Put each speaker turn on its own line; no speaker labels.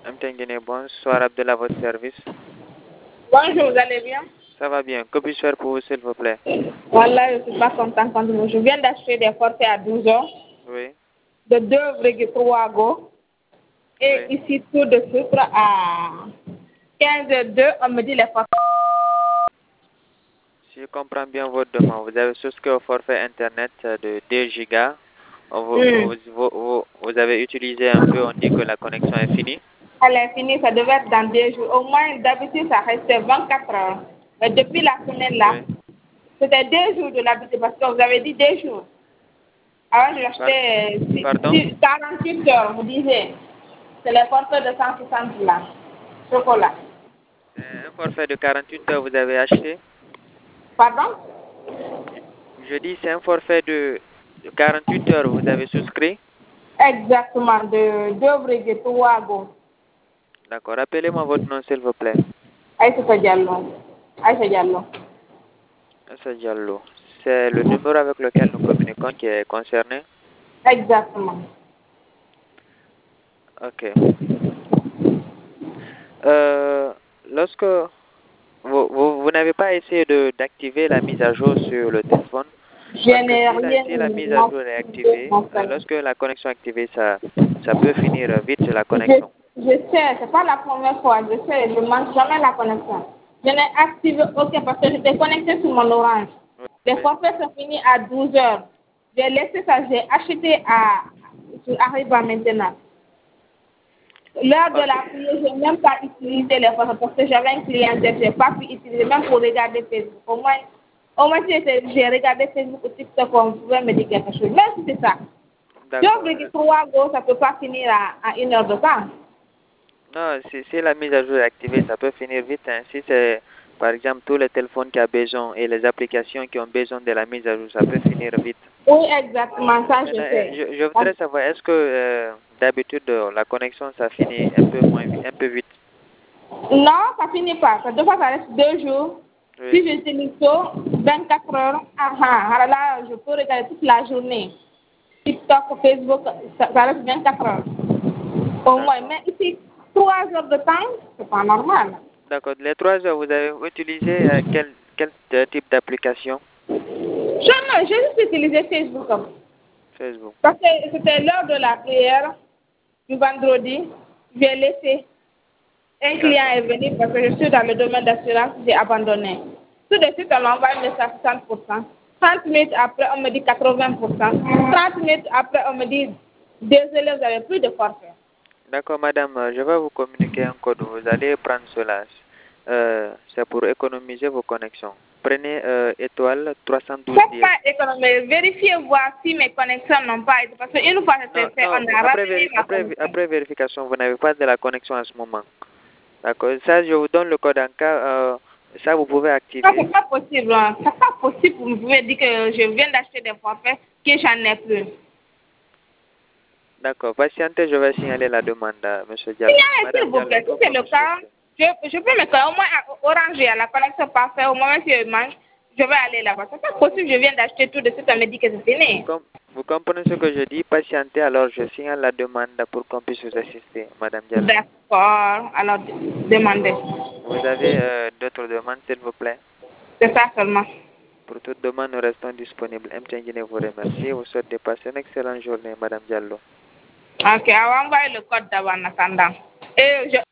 Mtengene, bonsoir Abdallah, votre service.
Bonjour, vous allez bien?
Ça va bien. Que puis-je faire pour vous, s'il vous plaît?
Voilà, je ne suis pas content quand je viens d'acheter des forfaits à 12 heures
Oui.
de 2,3 Go. Et
Oui.
ici, tout de suite, à 15h02, on me dit les forfaits.
Si je comprends bien votre demande, vous avez souscrit au forfait Internet de 2 gigas. Vous avez utilisé un peu, on dit que la connexion est finie.
Elle est finie, ça devait être dans 2 jours. Au moins, d'habitude, ça restait 24 heures. Mais depuis la semaine là,
Oui.
c'était 2 jours de l'habitude parce que vous avez dit 2 jours. Avant, je l'achetais
Pardon?
48 heures, vous disiez. C'est les forfaits de 160 là. Chocolat.
C'est un forfait de 48 heures, vous avez acheté?
Pardon?
Je dis, c'est un forfait de 48 heures, vous avez souscrit?
Exactement, de 2,3 Go.
D'accord. Rappelez-moi votre nom, s'il vous plaît.
Aïssa Diallo. Aïssa Diallo.
Assa Diallo. C'est le numéro avec lequel nous communiquons qui est concerné?
Exactement.
Ok. Lorsque vous n'avez pas essayé d'activer la mise à jour sur le téléphone,
Je
parce que
n'ai
si la mise à jour est activée,
rien.
lorsque la connexion est activée, ça peut finir vite sur la
Je,
connexion.
je sais, c'est pas la première fois, je sais, je manque jamais la connexion. Je n'ai activé aucun parce que j'étais connecté sur mon Orange. Les
Oui.
forfaits sont finis à 12 heures. J'ai laissé ça, j'ai acheté sur Arriva maintenant. L'heure de la
Ok.
prière, je n'ai même pas utilisé les forfaits parce que j'avais un client, je n'ai pas pu utiliser, même pour regarder Facebook. Au moins si j'ai regardé Facebook ou TikTok, on pouvait me dire quelque chose. Même si c'est ça.
D'accord.
2,3 Go, ça ne peut pas finir à 1 heure de temps.
Non, si la mise à jour est activée, ça peut finir vite, hein. Si c'est, par exemple, tous les téléphones qui ont besoin et les applications qui ont besoin de la mise à jour, ça peut finir vite.
Oui, exactement, ça je
Maintenant,
sais.
je voudrais savoir, est-ce que d'habitude la connexion, ça finit un peu un peu vite?
Non, ça finit pas. Des fois, ça reste 2 jours. Si
Oui.
j'utilise ça, 24 heures, alors là, je peux regarder toute la journée. TikTok, Facebook, ça reste 24 heures. Au moins.
D'accord.
Mais ici, 3 heures de temps, c'est pas normal.
D'accord. Les 3 heures, vous avez utilisé quel type d'application?
Jamais, j'ai juste utilisé Facebook.
Facebook.
Parce que c'était l'heure de la prière du vendredi. J'ai laissé. Un client
D'accord.
est venu parce que je suis dans le domaine d'assurance, j'ai abandonné. Tout de suite, on m'envoie un message 60%. 30 minutes après, on me dit 80%. 30 minutes après, on me dit désolé, vous n'avez plus de forfait.
D'accord, madame, je vais vous communiquer un code. Vous allez prendre cela. C'est pour économiser vos connexions. Prenez étoile 312
Faites
dièse.
pas économiser, vérifiez voir si mes connexions n'ont pas été. Parce qu'une fois que
Non,
c'est fait,
non,
on a ramené ma connexion.
après vérification, vous n'avez pas de la connexion en ce moment. D'accord. Ça, je vous donne le code en cas. Ça, vous pouvez
Ça,
activer.
c'est pas possible. Hein. C'est pas possible. Vous pouvez dire que je viens d'acheter des forfaits, que j'en ai plus.
D'accord. Patientez, je vais signaler la demande à M. Diallo.
Signalez, s'il
Madame
vous
Diallo,
plaît. Si c'est
comment
le
puis-je vous
cas,
aider?
je peux me faire au moins à Orange, à la connexion parfaite. Au moment où je mange, je vais aller là-bas. C'est pas possible. Je viens d'acheter tout de suite. On me dit que c'est
Vous,
fini.
vous comprenez ce que je dis? Patientez, alors je signale la demande pour qu'on puisse vous assister, Madame Diallo.
D'accord. Alors, demandez.
Vous avez d'autres demandes, s'il vous plaît?
C'est ça seulement.
Pour toute demande, nous restons disponibles. MTNG vous remercie. Vous souhaite de passer une excellente journée, Madame Diallo.
Ok, on va envoyer le code d'avant en attendant. Et je